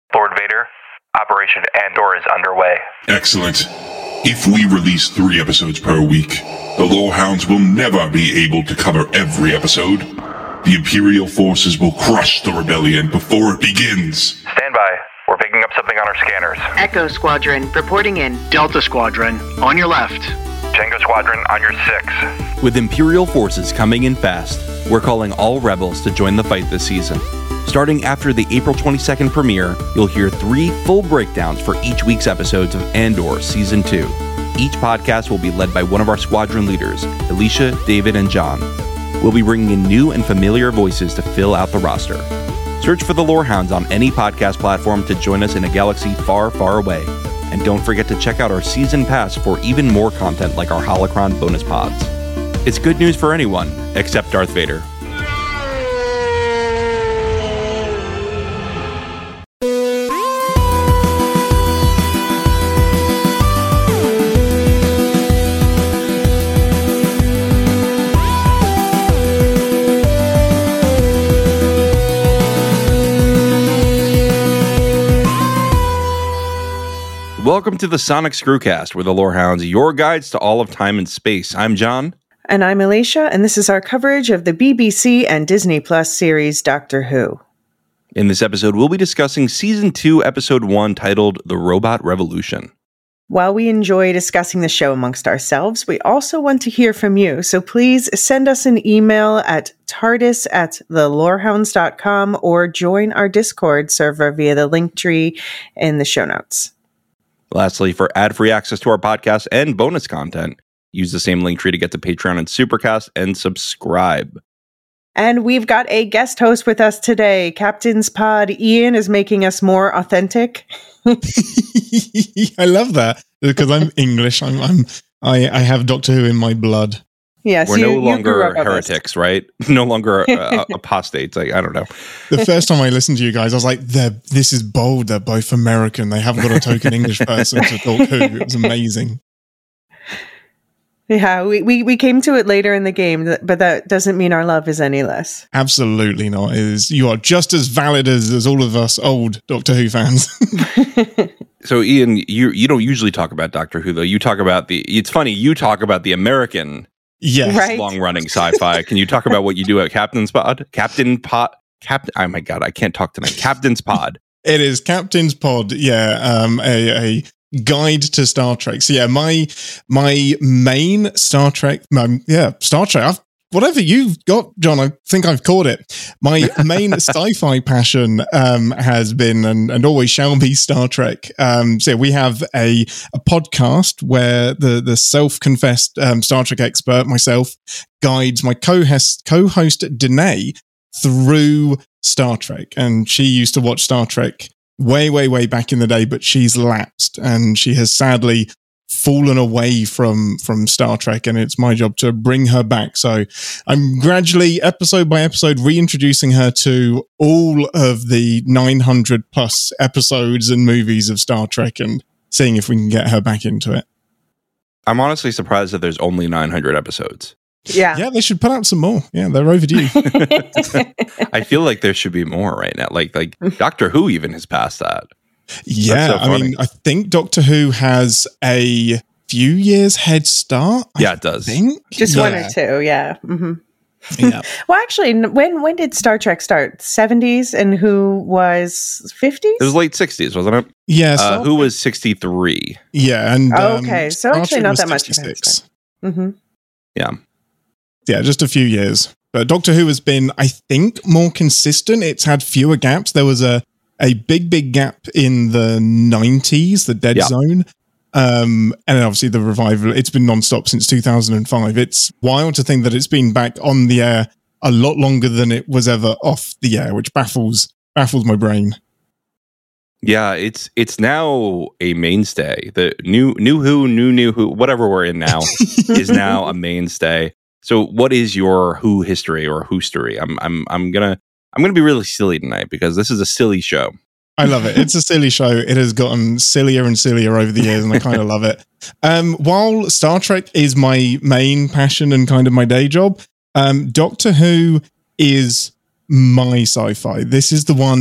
Lord Vader, Operation Andor is underway. Excellent. If we release 3 episodes per week, the Lorehounds will never be able to cover every episode. The Imperial forces will crush the rebellion before it begins. Stand by. We're picking up something on our scanners. Echo Squadron, reporting in. Delta Squadron, on your left. Tango Squadron, on your 6. With Imperial forces coming in fast, we're calling all rebels to join the fight this season. Starting after the April 22nd premiere, you'll hear 3 full breakdowns for each week's episodes of Andor Season 2. Each podcast will be led by one of our squadron leaders, Alicia, David, and John. We'll be bringing in new and familiar voices to fill out the roster. Search for the Lorehounds on any podcast platform to join us in a galaxy far, far away. And don't forget to check out our season pass for even more content like our Holocron bonus pods. It's good news for anyone, except Darth Vader. Welcome to the Sonic Screwcast, where the Lorehounds are your guides to all of time and space. I'm John. And I'm Alicia, and this is our coverage of the BBC and Disney Plus series Doctor Who. In this episode, we'll be discussing Season 2, Episode 1, titled The Robot Revolution. While we enjoy discussing the show amongst ourselves, we also want to hear from you, so please send us an email at tardis@thelorehounds.com or join our Discord server via the link tree in the show notes. Lastly, for ad-free access to our podcast and bonus content, use the same link tree to get to Patreon and Supercast and subscribe. And we've got a guest host with us today. Captain's Pod Ian is making us more authentic. I love that because I'm English. I have Doctor Who in my blood. Yes, we're no longer heretics, right? No longer apostates. I don't know. The first time I listened to you guys, I was like, this is bold. They're both American. They haven't got a token English person to talk Who. It was amazing. Yeah, we came to it later in the game, but that doesn't mean our love is any less. Absolutely not. You are just as valid as all of us old Doctor Who fans. So, Ian, you don't usually talk about Doctor Who, though. You talk about it's funny, you talk about the American long-running sci-fi. Can you talk about what you do at Captain's Pod? Oh my God, I can't talk tonight. Captain's Pod. It is Captain's Pod, yeah. A guide to Star Trek. So yeah, my main Star Trek, Star Trek, whatever you've got, John, I think I've caught it. My main sci-fi passion has been and always shall be Star Trek. So we have a podcast where the self-confessed Star Trek expert, myself, guides my co-host Danae through Star Trek. And she used to watch Star Trek way back in the day, but she's lapsed and she has sadly fallen away from Star Trek, and it's my job to bring her back. So I'm gradually, episode by episode, reintroducing her to all of the 900 plus episodes and movies of Star Trek and seeing if we can get her back into it. I'm honestly surprised that there's only 900 episodes. Yeah, they should put out some more. Yeah, they're overdue. I feel like there should be more right now. Like Doctor Who even has passed that. Yeah, so I mean, I think Doctor Who has a few years head start. Yeah, it does. Just 1 or 2, yeah. Mm-hmm. Yeah. Well, actually, when did Star Trek start? 70s, and Who was 50s? It was late 60s, wasn't it? Yeah. Who was 63? Yeah, and okay, so actually not that much. 66. Mm-hmm. Yeah, just a few years. But Doctor Who has been, I think, more consistent. It's had fewer gaps. There was a big gap in the 90s, the Dead Zone. And then obviously the revival. It's been nonstop since 2005. It's wild to think that it's been back on the air a lot longer than it was ever off the air, which baffles my brain. Yeah, it's now a mainstay. The new Who, whatever we're in now, is now a mainstay. So, what is your Who history or Whostory? I'm gonna be really silly tonight because this is a silly show. I love it. It's a silly show. It has gotten sillier and sillier over the years, and I kind of love it. While Star Trek is my main passion and kind of my day job, Doctor Who is my sci-fi. This is the one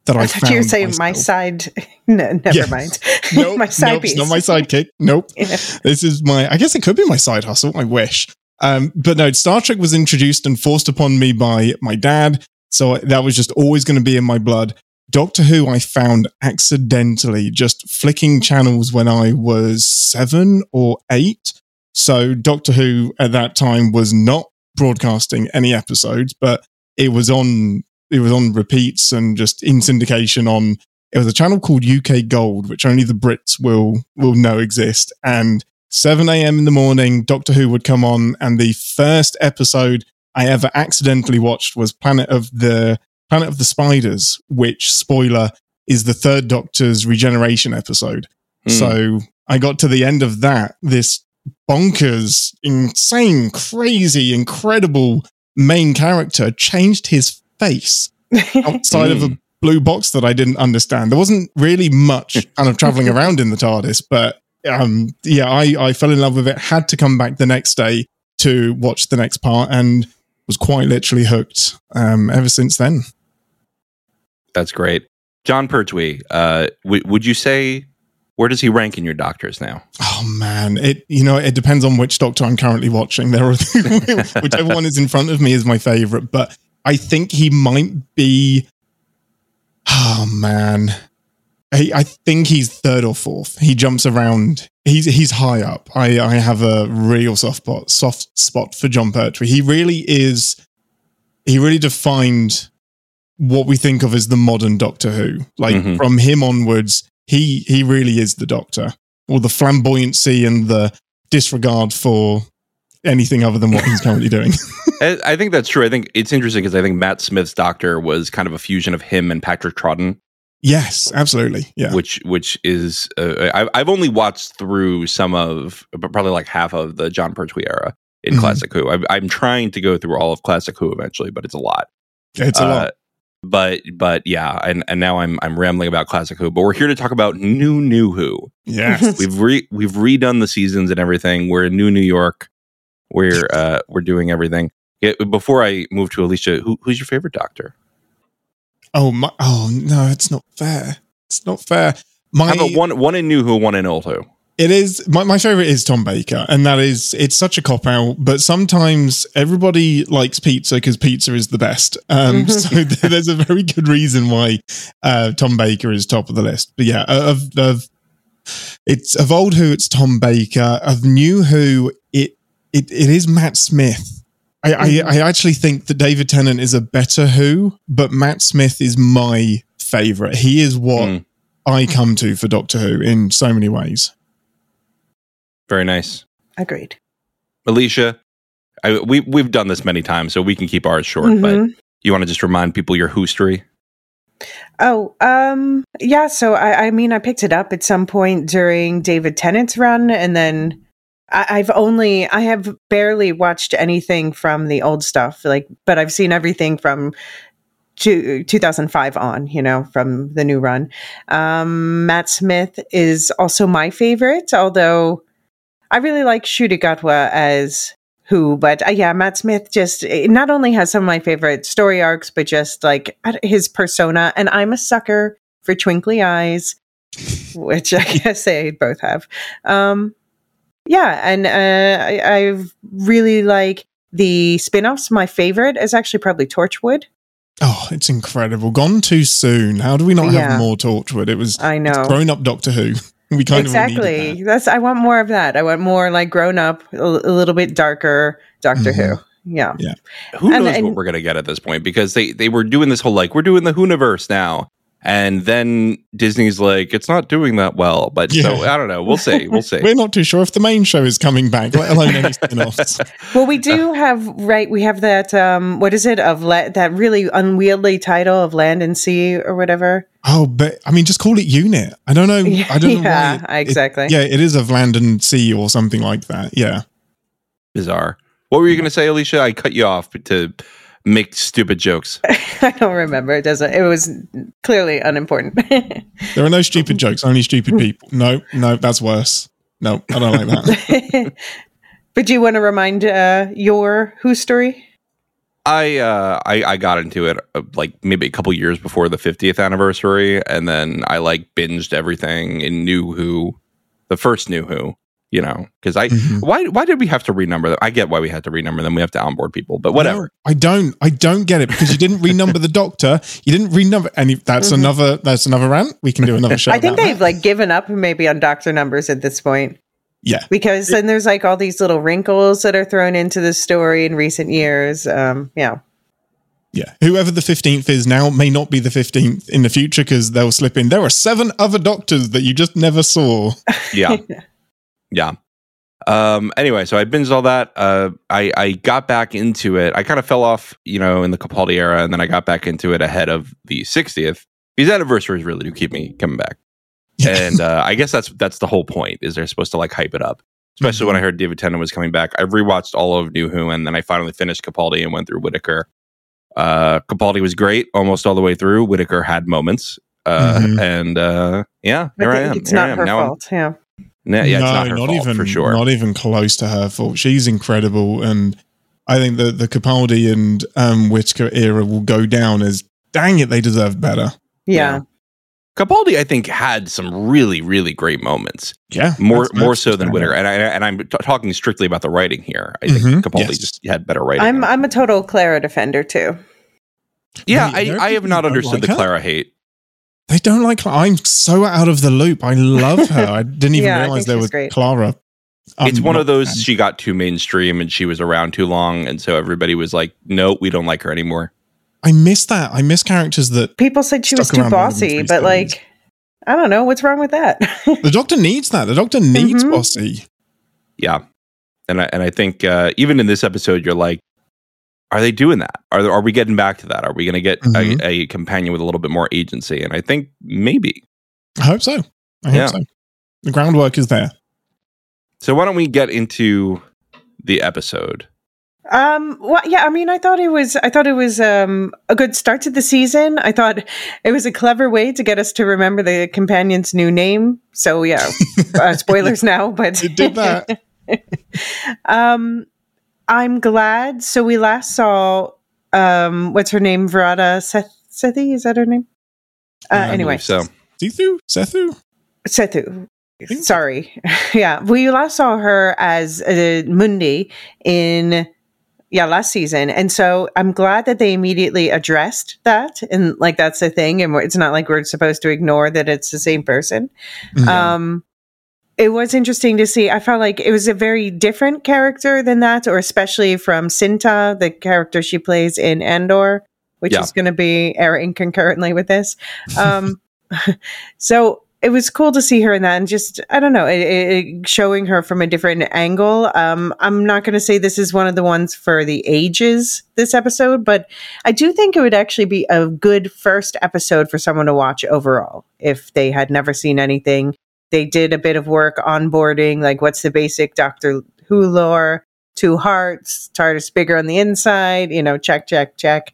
that I thought found. you were saying my side. No, never mind. Nope, my side nope, piece. it's not my sidekick. Nope. Yeah. This is I guess it could be my side hustle. I wish. But no, Star Trek was introduced and forced upon me by my dad. So that was just always going to be in my blood. Doctor Who, I found accidentally just flicking channels when I was 7 or 8. So Doctor Who at that time was not broadcasting any episodes, but it was on repeats and just in syndication on. It was a channel called UK Gold, which only the Brits will know exist. And 7 a.m. in the morning, Doctor Who would come on, and the first episode I ever accidentally watched was Planet of the Spiders, which, spoiler, is the third Doctor's regeneration episode. So I got to the end of that, this bonkers, insane, crazy, incredible main character changed his face outside of a blue box that I didn't understand. There wasn't really much kind of traveling around in the TARDIS, but I fell in love with it, had to come back the next day to watch the next part, and was quite literally hooked ever since then. That's great. Jon Pertwee, would you say, where does he rank in your Doctors now? Oh man, it depends on which Doctor I'm currently watching. There are whichever one is in front of me is my favorite, but I think he might be. Oh man, I think he's third or fourth. He jumps around. He's high up. I have a real soft spot for Jon Pertwee. He really defined what we think of as the modern Doctor Who. Like from him onwards, he really is the Doctor. Or the flamboyancy and the disregard for anything other than what he's currently doing. I think that's true. I think it's interesting because I think Matt Smith's Doctor was kind of a fusion of him and Patrick Troughton. Yes, absolutely. Yeah. Which is I've only watched through some of, probably like half of the Jon Pertwee era in Classic Who. I'm trying to go through all of Classic Who eventually, but it's a lot. It's a lot. But yeah, and now I'm rambling about Classic Who, but we're here to talk about new Who. Yes. We've redone the seasons and everything. We're in New York. We're doing everything. Before I move to Alicia, who's your favorite Doctor? Oh no, it's not fair. It's not fair. How about one in New Who, one in Old Who? It is my favorite is Tom Baker, and it's such a cop out. But sometimes everybody likes pizza because pizza is the best. So there's a very good reason why Tom Baker is top of the list. But yeah, of Old Who, it's Tom Baker. Of New Who, it is Matt Smith. I actually think that David Tennant is a better Who, but Matt Smith is my favorite. He is what I come to for Doctor Who in so many ways. Very nice. Agreed. Alicia, we've done this many times, so we can keep ours short, but you want to just remind people your Whostory? Oh, yeah, so I mean, I picked it up at some point during David Tennant's run, and then I have barely watched anything from the old stuff, but I've seen everything from 2005 on, from the new run. Matt Smith is also my favorite, although I really like Ncuti Gatwa as Who, but Matt Smith just not only has some of my favorite story arcs, but just like his persona. And I'm a sucker for twinkly eyes, which I guess they both have. I really like the spin-offs. My favorite is actually probably Torchwood. Oh, it's incredible. Gone too soon. How do we not have more Torchwood? It's grown-up Doctor Who. We kind of needed that. I want more of that. I want more like grown-up, a little bit darker Doctor Who. Yeah. Who knows what we're going to get at this point? Because they were doing this whole, we're doing the Whoniverse now. And then Disney's like, it's not doing that well. But so, I don't know. We'll see. We're not too sure if the main show is coming back, let alone any spin-offs. Well, we do have, we have that, what is it, that really unwieldy title of Land and Sea or whatever. Oh, but I mean, just call it Unit. I don't know. I don't know. Yeah, exactly. It is of Land and Sea or something like that. Yeah. Bizarre. What were you going to say, Alicia? I cut you off to make stupid jokes. I don't remember. It was clearly unimportant. There are no stupid jokes, only stupid people. No, that's worse. No, I don't like that. But do you want to remind your Whostory? I got into it like maybe a couple years before the 50th anniversary, and then I like binged everything in New Who, the first New Who. You know, because why did we have to renumber them? I get why we had to renumber them. We have to onboard people, but whatever. No, I don't get it, because you didn't renumber the Doctor. You didn't renumber, and that's another rant. We can do another show. I think they've like given up maybe on Doctor numbers at this point. Yeah, because then there's like all these little wrinkles that are thrown into the story in recent years. Yeah. Whoever the 15th is now may not be the 15th in the future, because they'll slip in. There are 7 other Doctors that you just never saw. Yeah. Yeah. Anyway, so I binged all that. I got back into it. I kind of fell off, in the Capaldi era, and then I got back into it ahead of the 60th. These anniversaries really do keep me coming back. Yeah. And I guess that's the whole point, is they're supposed to like hype it up. Especially when I heard David Tennant was coming back. I rewatched all of New Who, and then I finally finished Capaldi and went through Whittaker. Capaldi was great almost all the way through. Whittaker had moments. And here I am. It's not her fault. Yeah. Yeah, it's not her fault, even, for sure. Not even close to her fault. She's incredible, and I think that the Capaldi and Whittaker era will go down as, dang it, they deserve better. Yeah. Capaldi, I think, had some really, really great moments. Yeah, more so than Whittaker, and I'm talking strictly about the writing here. I think Capaldi just had better writing. I'm a total Clara defender too. Yeah, I have not understood the Clara hate. They don't like Clara. I'm so out of the loop. I love her. I didn't even realize there was great. Clara. It's one of those, she got too mainstream and she was around too long, and so everybody was like, no, we don't like her anymore. I miss that. I miss characters that... People said she was too bossy, but like, I don't know. What's wrong with that? The Doctor needs that. The Doctor needs bossy. Yeah. And I think even in this episode, you're like, are they doing that? Are we getting back to that? Are we going to get a companion with a little bit more agency? And I think maybe. I hope so. I hope so. The groundwork is there. So why don't we get into the episode? Well, yeah, I mean, I thought it was a good start to the season. I thought it was a clever way to get us to remember the companion's new name. So yeah, spoilers now, but it did that. I'm glad. So we last saw, what's her name? Virata Sethi? Is that her name? Anyway. So. Sethu. Sorry. Yeah. We last saw her as Mundi in, last season. And so I'm glad that they immediately addressed that. And like, that's the thing. And it's not like we're supposed to ignore that it's the same person. Mm-hmm. It was interesting to see. I felt like it was a very different character than that, or especially from Cinta, the character she plays in Andor, which is going to be airing concurrently with this. So it was cool to see her in that, and just, I don't know, it showing her from a different angle. I'm not going to say this is one of the ones for the ages, this episode, but I do think it would actually be a good first episode for someone to watch overall if they had never seen anything. They did a bit of work onboarding, like what's the basic Doctor Who lore, 2 hearts, TARDIS bigger on the inside, check.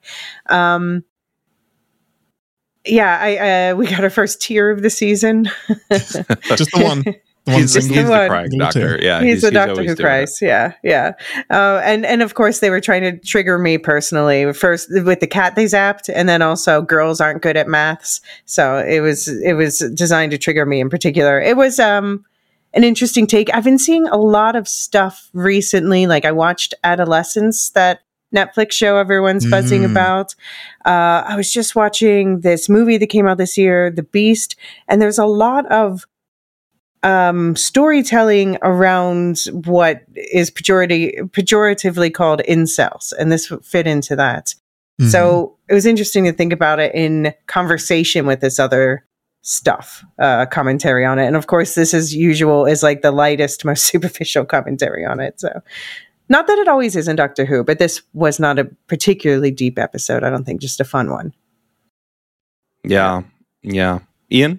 We got our first tear of the season. Just the one. He's the crying doctor. Yeah, he's the doctor who cries. Yeah. And of course they were trying to trigger me personally. First with the cat they zapped, and then also girls aren't good at maths. So it was designed to trigger me in particular. It was an interesting take. I've been seeing a lot of stuff recently. Like I watched Adolescence, that Netflix show everyone's buzzing about. I was just watching this movie that came out this year, The Beast, and there's a lot of storytelling around what is pejoratively called incels, and this fit into that. Mm-hmm. So it was interesting to think about it in conversation with this other stuff, commentary on it. And of course, this as usual is like the lightest, most superficial commentary on it. So not that it always is in Doctor Who, but this was not a particularly deep episode. I don't think, just a fun one. Yeah. Ian?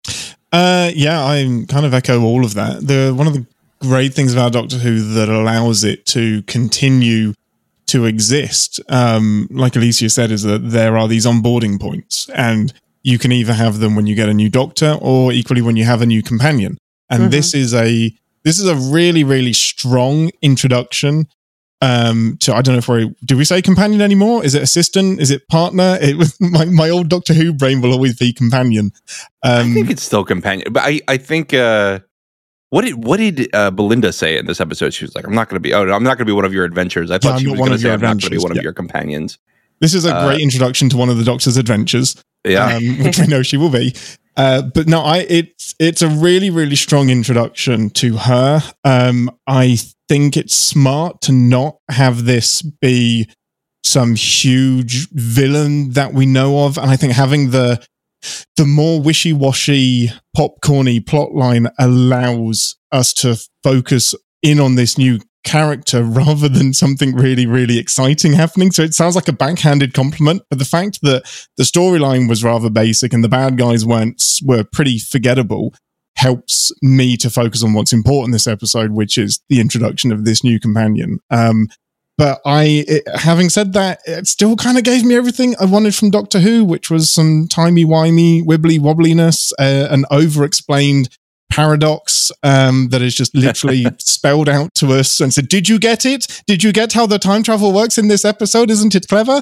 I kind of echo all of that. One of the great things about Doctor Who that allows it to continue to exist, like Alicia said, is that there are these onboarding points, and you can either have them when you get a new Doctor, or equally when you have a new companion. And this is a really, really strong introduction to, I don't know if do we say companion anymore? Is it assistant? Is it partner? It was my old Doctor Who brain will always be companion. I think it's still companion, but I think what did Belinda say in this episode? She was like, I'm not going to be one of your adventures. I thought she was going to say, I'm not going to be one of your companions. This is a great introduction to one of the Doctor's adventures. Yeah. Which we know she will be. But no, it's a really, really strong introduction to her. I think it's smart to not have this be some huge villain that we know of. And I think having the more wishy-washy, popcorny plotline allows us to focus in on this new character rather than something really, really exciting happening. So it sounds like a backhanded compliment, but the fact that the storyline was rather basic and the bad guys were pretty forgettable helps me to focus on what's important this episode, which is the introduction of this new companion. But having said that, it still kind of gave me everything I wanted from Doctor Who, which was some timey-wimey, wibbly-wobbliness, an over-explained paradox that is just literally spelled out to us and said, did you get it? Did you get how the time travel works in this episode? Isn't it clever?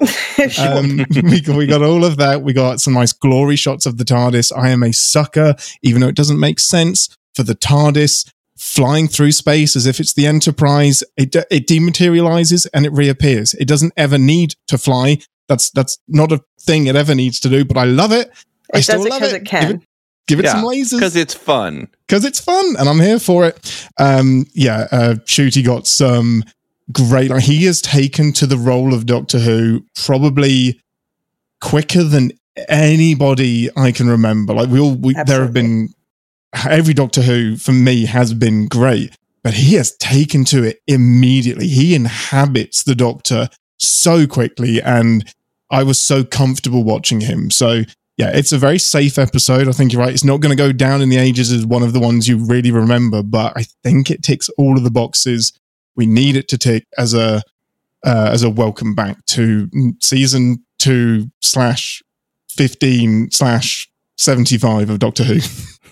We got all of that. We got some nice glory shots of the TARDIS. I am a sucker, even though it doesn't make sense, for the TARDIS flying through space as if it's the Enterprise. It dematerializes and it reappears. It doesn't ever need to fly. That's not a thing it ever needs to do, but I love it. It does it because it can. Give it some lasers. Because it's fun. And I'm here for it. Ncuti got some great... he has taken to the role of Doctor Who probably quicker than anybody I can remember. There have been... Every Doctor Who, for me, has been great, but he has taken to it immediately. He inhabits the Doctor so quickly, and I was so comfortable watching him. So... yeah, it's a very safe episode. I think you're right. It's not going to go down in the ages as one of the ones you really remember, but I think it ticks all of the boxes we need it to tick as a welcome back to season 2/15/75 of Doctor Who.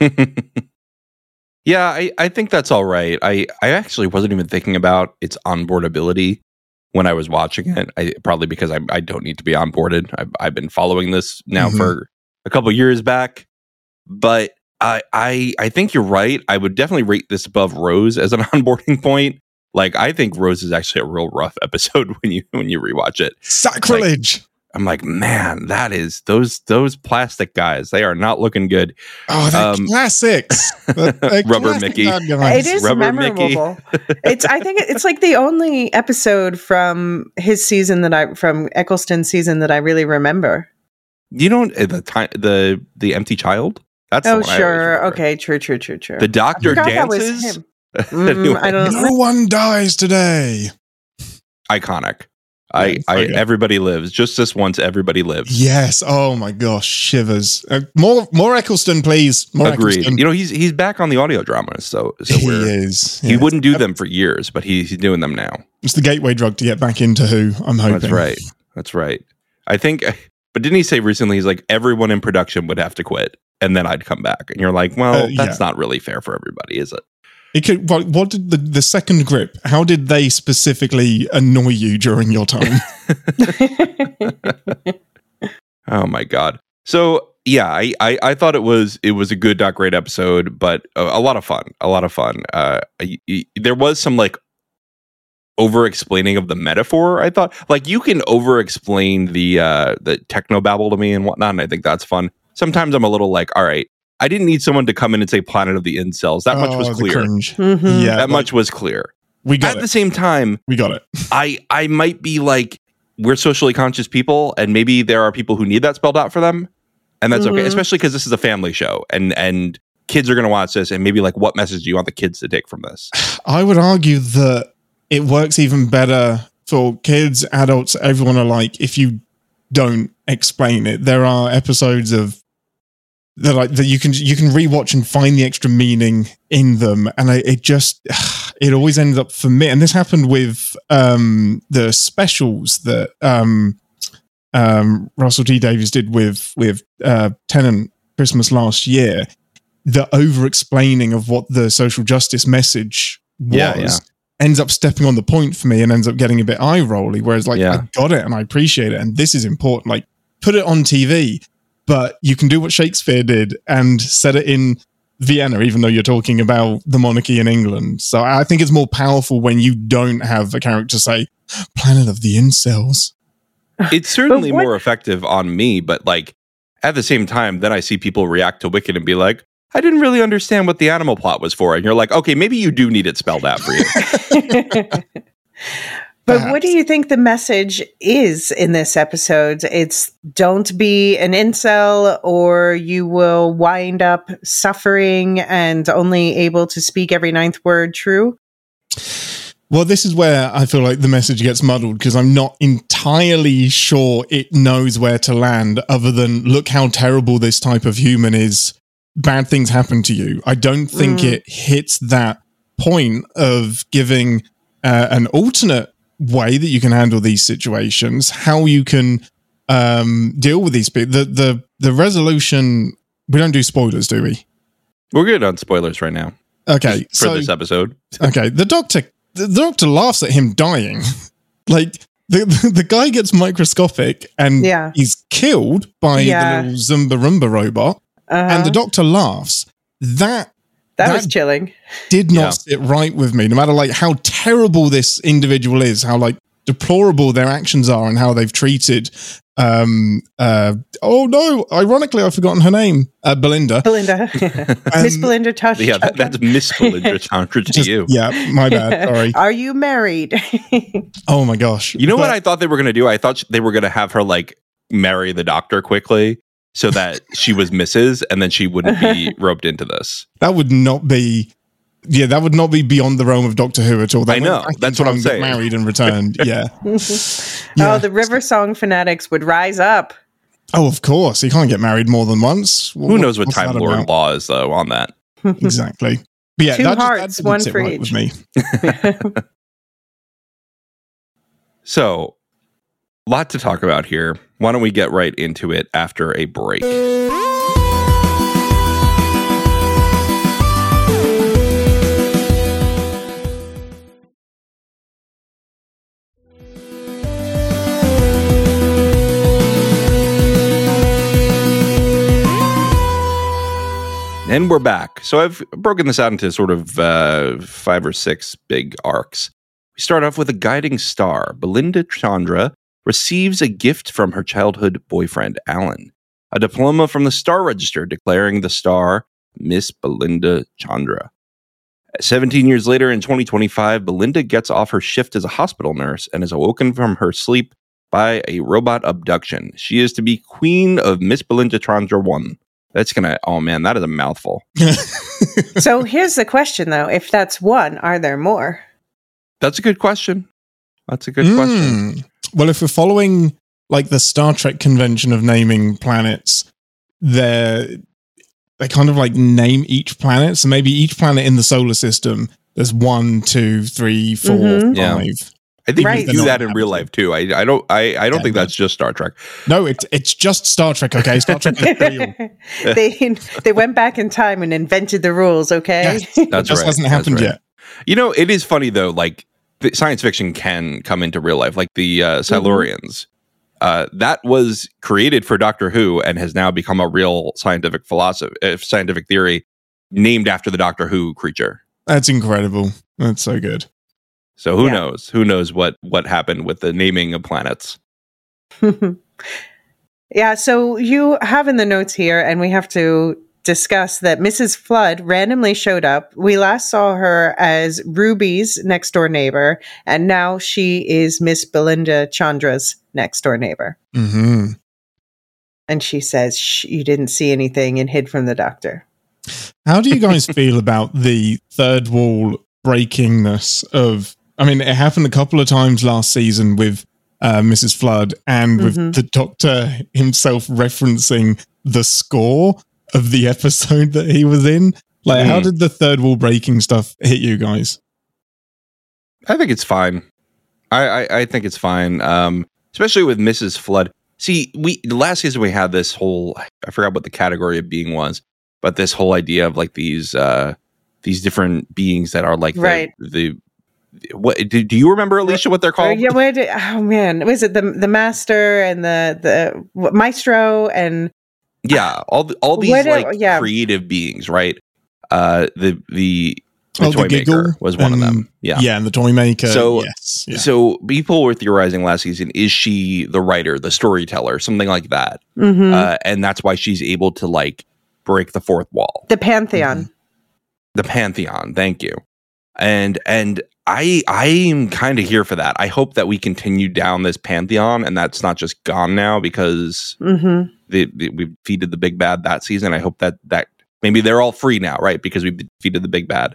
Yeah, I think that's all right. I actually wasn't even thinking about its onboardability when I was watching it. Probably because I don't need to be onboarded. I've been following this now for a couple years back, but I think you're right. I would definitely rate this above Rose as an onboarding point. Like, I think Rose is actually a real rough episode when you rewatch it. Sacrilege! I'm like, man, that is those plastic guys. They are not looking good. Oh, they're classics. Rubber Mickey. It is Rubber memorable. I think it's like the only episode from his season from Eccleston's season that I really remember. You don't the Empty Child? That's the one sure. Okay, true. The Doctor dances. I don't know. No one dies today. Iconic. Everybody lives. Just this once, everybody lives. Yes. Oh my gosh, shivers. More Eccleston, please. More Agreed. Eccleston. He's back on the audio dramas, so he is. He wouldn't do them for years, but he's doing them now. It's the gateway drug to get back into Who. I'm hoping. That's right. I think. But didn't he say recently? He's like, everyone in production would have to quit, and then I'd come back. And you're like, well, that's not really fair for everybody, is it? It could. What did the second grip? How did they specifically annoy you during your time? Oh my god! So yeah, I thought it was a good, not great episode, but a lot of fun. There was some like over-explaining of the metaphor. I thought, like, you can over-explain the technobabble to me and whatnot, and I think that's fun. Sometimes I'm a little like, all right, I didn't need someone to come in and say Planet of the Incels. That much was clear. Mm-hmm. Yeah, that much was clear. We got it. At the same time, we got it. I might be like, we're socially conscious people, and maybe there are people who need that spelled out for them, and that's okay, especially because this is a family show, and kids are going to watch this, and maybe like, what message do you want the kids to take from this? I would argue that it works even better for kids, adults, everyone alike if you don't explain it. There are episodes of that you can rewatch and find the extra meaning in them, and it always ends up for me. And this happened with the specials that Russell T Davies did with Tennant Christmas last year. The over explaining of what the social justice message was. ends up stepping on the point for me and ends up getting a bit eye rolly. Whereas like Yeah. I got it and I appreciate it, and this is important. Like put it on TV, but you can do what Shakespeare did and set it in Vienna, even though you're talking about the monarchy in England. So I think it's more powerful when you don't have a character say "Planet of the Incels." It's certainly But what- more effective on me, but like at the same time, then I see people react to Wicked and be like, I didn't really understand what the animal plot was for. And you're like, okay, maybe you do need it spelled out for you. But what do you think the message is in this episode? It's don't be an incel or you will wind up suffering and only able to speak every ninth word true. Well, this is where I feel like the message gets muddled because I'm not entirely sure it knows where to land other than look how terrible this type of human is. Bad things happen to you. I don't think it hits that point of giving an alternate way that you can handle these situations, how you can deal with these people. The resolution, we don't do spoilers, do we? We're good on spoilers right now. Okay. For this episode. Okay. The doctor laughs at him dying. Like the guy gets microscopic and he's killed by the little Zumba Roomba robot, and the doctor laughs. That was chilling. Did not sit right with me, no matter like how terrible this individual is, how like deplorable their actions are, and how they've treated. Oh no! Ironically, I've forgotten her name. Belinda. Miss Belinda Chandra. Yeah, that's Miss Belinda Chandra to you. Yeah, my bad. Sorry. Are you married? Oh my gosh! You know what I thought they were going to do? I thought they were going to have her like marry the doctor quickly, so that she was Mrs. and then she wouldn't be roped into this. That would not be. Yeah, that would not be beyond the realm of Doctor Who at all. That I know. That's what I'm saying. Married and returned. Yeah. Oh, the River Song fanatics would rise up. Oh, of course. You can't get married more than once. Who knows what Time Lord law is, though, on that? Exactly. But yeah, Two that hearts, one for right each. with me. So, lot to talk about here. Why don't we get right into it after a break? And we're back. So I've broken this out into sort of 5 or 6 big arcs. We start off with a guiding star. Belinda Chandra receives a gift from her childhood boyfriend, Alan. A diploma from the Star Register declaring the star Miss Belinda Chandra. 17 years later in 2025, Belinda gets off her shift as a hospital nurse and is awoken from her sleep by a robot abduction. She is to be Queen of Miss Belinda Chandra 1. That's gonna, oh man, that is a mouthful. So here's the question though. If that's one, are there more? That's a good question. That's a good question. Well, if we're following like the Star Trek convention of naming planets, they kind of like name each planet. So maybe each planet in the solar system, there's 1, 2, 3, 4, 5. Yeah. I think you do that in real life too. I don't think that's just Star Trek. No, it's just Star Trek. Okay, Star Trek is real. They went back in time and invented the rules. Okay, yes, that just hasn't happened yet. You know, it is funny though. Like science fiction can come into real life, like the Silurians. That was created for Doctor Who and has now become a real scientific theory named after the Doctor Who creature. That's incredible. That's so good. So who knows? Who knows what happened with the naming of planets? Yeah, so you have in the notes here, and we have to discuss that Mrs. Flood randomly showed up. We last saw her as Ruby's next door neighbor, and now she is Miss Belinda Chandra's next door neighbor. Mm-hmm. And she says you didn't see anything and hid from the doctor. How do you guys feel about the third wall breakingness of... I mean, it happened a couple of times last season with Mrs. Flood and with the Doctor himself referencing the score of the episode that he was in. Like, how did the third wall breaking stuff hit you guys? I think it's fine. I think it's fine, especially with Mrs. Flood. See, last season we had this whole... I forgot what the category of being was, but this whole idea of like these different beings that are like right. the what do you remember, Alicia, what they're called? Yeah, oh man, was it the master and the maestro and all these creative beings, right? The toy maker was one of them. Yeah, and the toy maker. So so people were theorizing last season, is she the writer, the storyteller, something like that? And that's why she's able to like break the fourth wall. The Pantheon. The Pantheon, thank you. And I'm kind of here for that. I hope that we continue down this Pantheon and that's not just gone now because we defeated the big bad that season. I hope that maybe they're all free now, right? Because we defeated the big bad.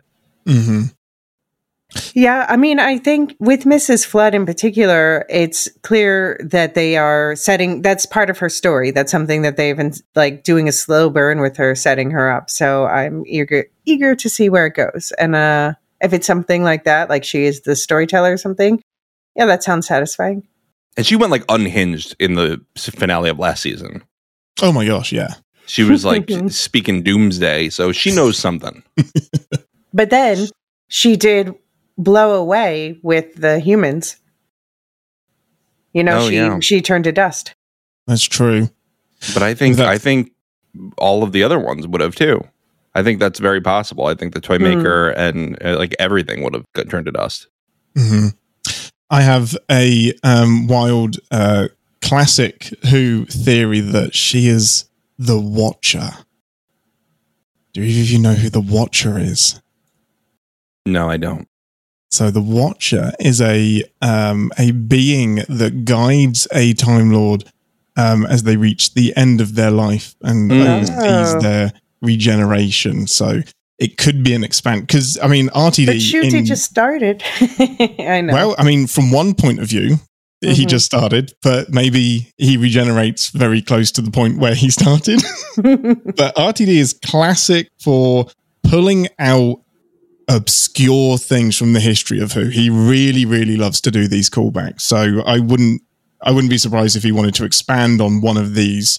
Yeah, I mean, I think with Mrs. Flood in particular, it's clear that they are that's part of her story. That's something that they've been like doing a slow burn with her, setting her up. So I'm eager to see where it goes. And if it's something like that, like she is the storyteller or something, yeah, that sounds satisfying. And she went like unhinged in the finale of last season. Oh my gosh, yeah. She was like speaking doomsday, so she knows something. But then she did blow away with the humans. You know, she turned to dust. That's true. But I think all of the other ones would have too. I think that's very possible. I think the toy maker and like everything would have turned to dust. I have a wild classic Who theory that she is the Watcher. Do either of you know who the Watcher is? No, I don't. So the Watcher is a being that guides a Time Lord as they reach the end of their life and oversees their regeneration. So it could be an expand because I mean RTD. But Ncuti just started. I know. Well, I mean, from one point of view, he just started, but maybe he regenerates very close to the point where he started. But RTD is classic for pulling out obscure things from the history of Who. He really, really loves to do these callbacks. So I wouldn't be surprised if he wanted to expand on one of these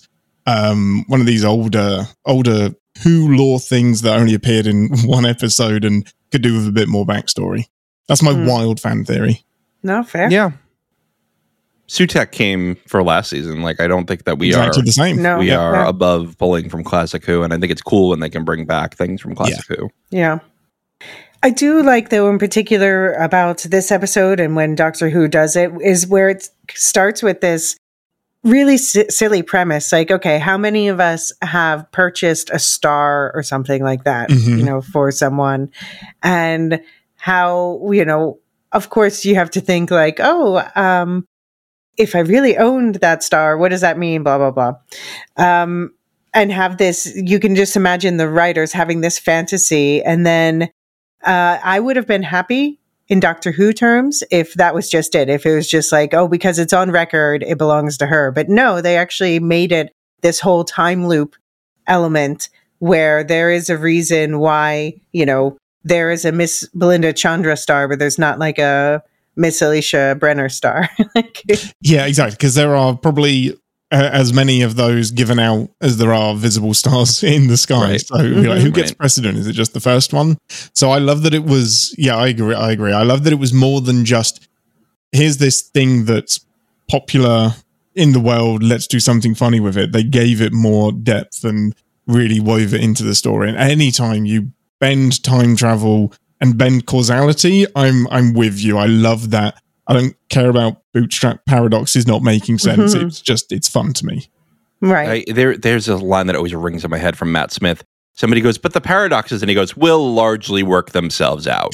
older Who lore things that only appeared in one episode and could do with a bit more backstory. That's my wild fan theory. No, fair. Yeah. Sutekh came for last season. Like, I don't think that we exactly the same. No, we are above pulling from Classic Who, and I think it's cool when they can bring back things from Classic Who. Yeah. I do like, though, in particular about this episode and when Doctor Who does it, is where it starts with this really silly premise. Like, okay, how many of us have purchased a star or something like that, you know, for someone? And how, you know, of course you have to think like, if I really owned that star, what does that mean? Blah, blah, blah. And have this, you can just imagine the writers having this fantasy. And then I would have been happy in Doctor Who terms if that was just it. If it was just like, oh, because it's on record, it belongs to her. But no, they actually made it this whole time loop element where there is a reason why, you know, there is a Miss Belinda Chandra star, but there's not like a Miss Alicia Brenner star. Yeah, exactly. Because there are probably as many of those given out as there are visible stars in the sky. Right. So like, who gets precedent? Is it just the first one? So I love that it was, I agree. I love that it was more than just, here's this thing that's popular in the world, let's do something funny with it. They gave it more depth and really wove it into the story. And anytime you bend time travel and bend causality, I'm with you. I love that. I don't care about bootstrap paradoxes not making sense. It's fun to me. Right. There's a line that always rings in my head from Matt Smith. Somebody goes, but the paradoxes, and he goes, will largely work themselves out.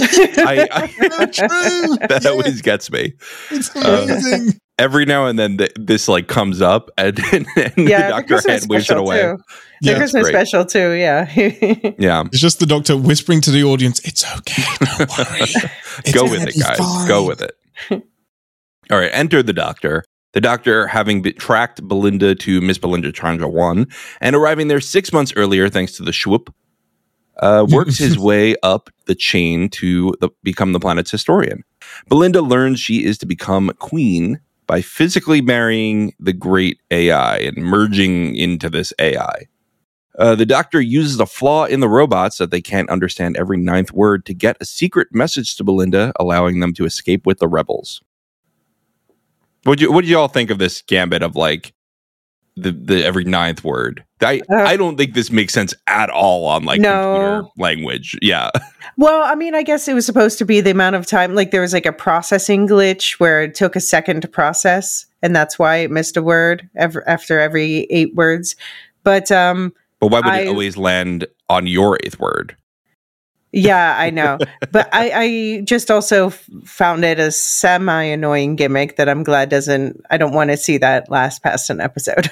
That always gets me. It's amazing. Every now and then this like comes up and the Doctor hand waves it away. Too. The Christmas special too, yeah. Yeah. It's just the Doctor whispering to the audience, it's okay, don't worry. Go with it, guys. Fine. Go with it. All right, enter the Doctor. The Doctor, having tracked Belinda to Miss Belinda Chandra 1 and arriving there 6 months earlier thanks to the Schwoop, works his way up the chain to become the planet's historian. Belinda learns she is to become queen by physically marrying the great AI and merging into this AI. The Doctor uses a flaw in the robots that they can't understand every ninth word to get a secret message to Belinda, allowing them to escape with the rebels. What do you all think of this gambit of like the every ninth word? I don't think this makes sense at all on like computer language. Yeah. Well, I mean, I guess it was supposed to be the amount of time, like there was like a processing glitch where it took a second to process, and that's why it missed a word after every 8 words. But why would it always land on your 8th word? Yeah, I know. But I just also found it a semi-annoying gimmick that I'm glad I don't want to see that last past an episode.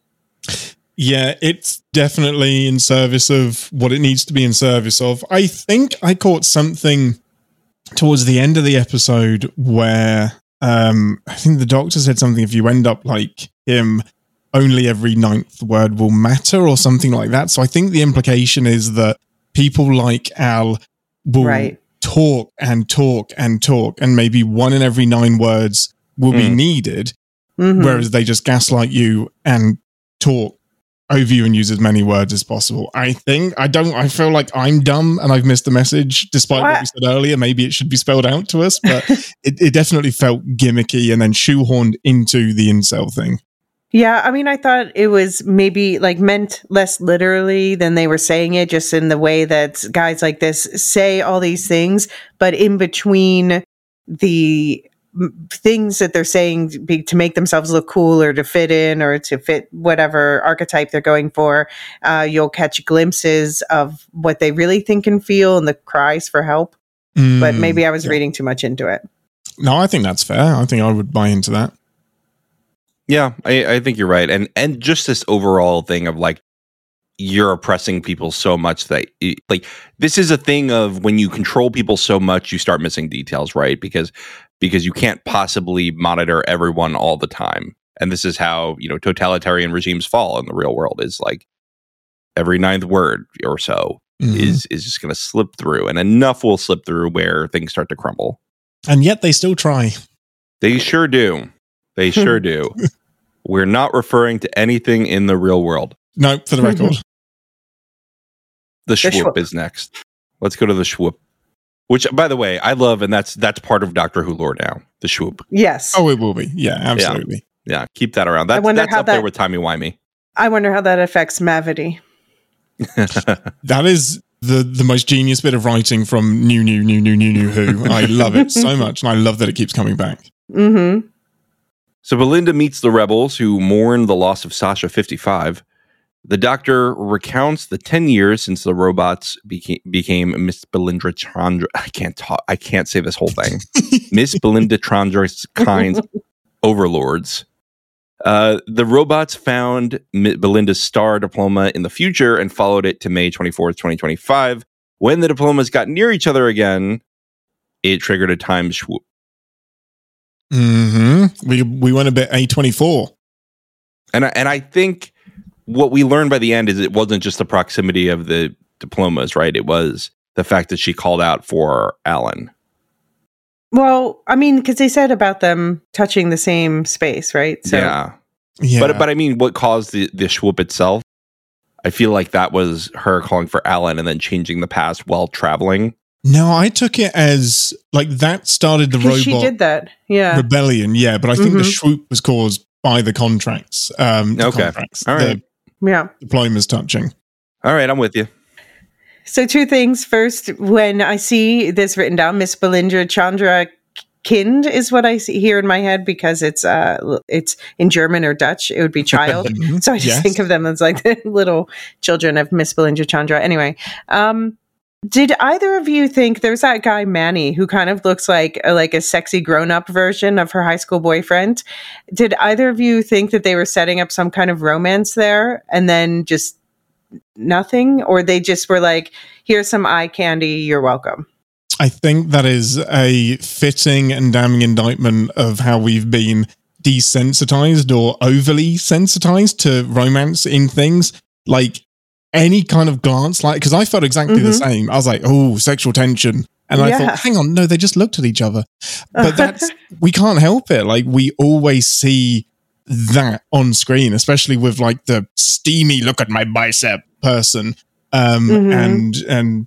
Yeah, it's definitely in service of what it needs to be in service of. I think I caught something towards the end of the episode where I think the Doctor said something, if you end up like him, only every 9th word will matter or something like that. So I think the implication is that people like Al will talk and talk and talk, and maybe 1 in every 9 words will be needed, whereas they just gaslight you and talk over you and use as many words as possible. I feel like I'm dumb and I've missed the message, despite what we said earlier. Maybe it should be spelled out to us, but it definitely felt gimmicky and then shoehorned into the incel thing. Yeah, I mean, I thought it was maybe like meant less literally than they were saying it, just in the way that guys like this say all these things, but in between the things that they're saying to make themselves look cool or to fit in or to fit whatever archetype they're going for, you'll catch glimpses of what they really think and feel and the cries for help. But maybe I was reading too much into it. No, I think that's fair. I think I would buy into that. Yeah, I think you're right. And just this overall thing of like, you're oppressing people so much that like, this is a thing of when you control people so much, you start missing details, right? Because you can't possibly monitor everyone all the time. And this is how, totalitarian regimes fall in the real world, is like every 9th word or so is just going to slip through, and enough will slip through where things start to crumble. And yet they still try. They sure do. They sure do. We're not referring to anything in the real world. No, for the record. The Schwoop is next. Let's go to the Schwoop. Which, by the way, I love, and that's part of Doctor Who lore now. The Schwoop. Yes. Oh, it will be. Yeah, absolutely. Yeah, keep that around. That's up there with timey-wimey. I wonder how that affects Mavity. That is the most genius bit of writing from New Who. I love it so much, and I love that it keeps coming back. Mm-hmm. So Belinda meets the rebels who mourn the loss of Sasha 55. The Doctor recounts the 10 years since the robots became Miss Belinda Chandra. I can't say this whole thing. Miss Belinda Chandra's kind overlords. The robots found Belinda's star diploma in the future and followed it to May 24th, 2025. When the diplomas got near each other again, it triggered a time swoop. We went a bit A24. And I think what we learned by the end is it wasn't just the proximity of the diplomas, right? It was the fact that she called out for Alan. Well, I mean, because they said about them touching the same space, right? So, yeah. But I mean, what caused the swoop itself? I feel like that was her calling for Alan and then changing the past while traveling. No, I took it as like that started the robot. She did that, yeah. Rebellion, yeah. But I think the swoop was caused by the contracts. Contracts, all right. Yeah. Diplomas touching. All right, I'm with you. So 2 things. First, when I see this written down, Miss Belinda Chandra Kind is what I see here in my head, because it's in German or Dutch. It would be child. So I just think of them as like the little children of Miss Belinda Chandra. Anyway, did either of you think there's that guy Manny who kind of looks like a sexy grown-up version of her high school boyfriend? Did either of you think that they were setting up some kind of romance there and then just nothing? Or they just were like, here's some eye candy, you're welcome? I think that is a fitting and damning indictment of how we've been desensitized or overly sensitized to romance in things. Like, any kind of glance, like, because I felt exactly the same. I was like, oh, sexual tension. And I thought, hang on, no, they just looked at each other. But we can't help it. Like, we always see that on screen, especially with like the steamy look at my bicep person, and